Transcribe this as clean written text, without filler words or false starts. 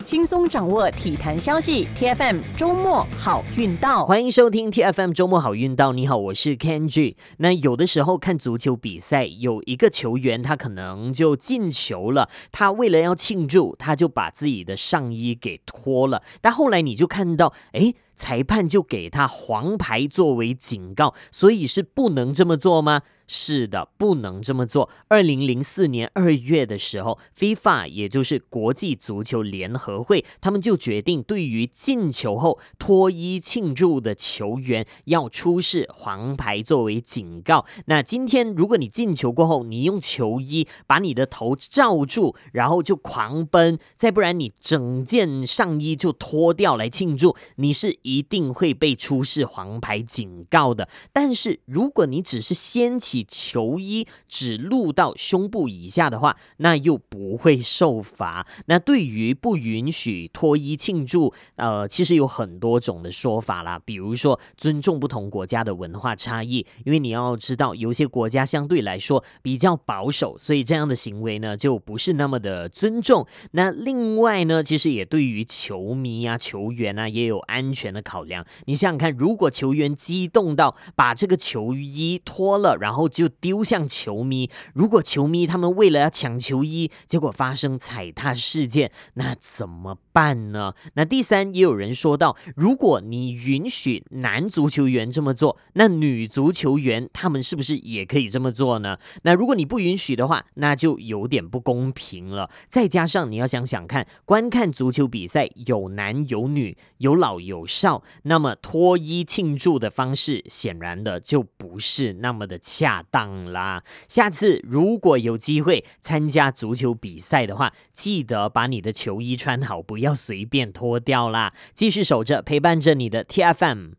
轻松掌握体坛消息 ，TFM 周末好运到， 欢迎收听 TFM 周末好运到。你好，我是 Kenji。那有的时候看足球比赛，有一个球员他可能就进球了，他为了要庆祝，他就把自己的上衣给脱了，但后来你就看到，裁判就给他黄牌作为警告，所以是不能这么做吗？是的，不能这么做。2004年2月的时候 FIFA 也就是国际足球联合会，他们就决定对于进球后脱衣庆祝的球员要出示黄牌作为警告。那今天如果你进球过后，你用球衣把你的头罩住，然后就狂奔，再不然你整件上衣就脱掉来庆祝，你是一定会被出示黄牌警告的。但是如果你只是掀起球衣只露到胸部以下的话，那又不会受罚。那对于不允许脱衣庆祝，其实有很多种的说法啦，比如说尊重不同国家的文化差异，因为你要知道有些国家相对来说比较保守，所以这样的行为呢就不是那么的尊重。那另外呢，其实也对于球迷啊、球员啊也有安全的考量。你想想看，如果球员激动到把这个球衣脱了，然后就丢向球迷，如果球迷他们为了要抢球衣，结果发生踩踏事件，那怎么办呢？那第三，也有人说到，如果你允许男足球员这么做，那女足球员他们是不是也可以这么做呢？那如果你不允许的话，那就有点不公平了。再加上你要想想看，观看足球比赛有男有女，有老有少，那么脱衣庆祝的方式显然的就不是那么的恰当啦。下次如果有机会参加足球比赛的话，记得把你的球衣穿好，不要随便脱掉啦。继续守着陪伴着你的 TFM。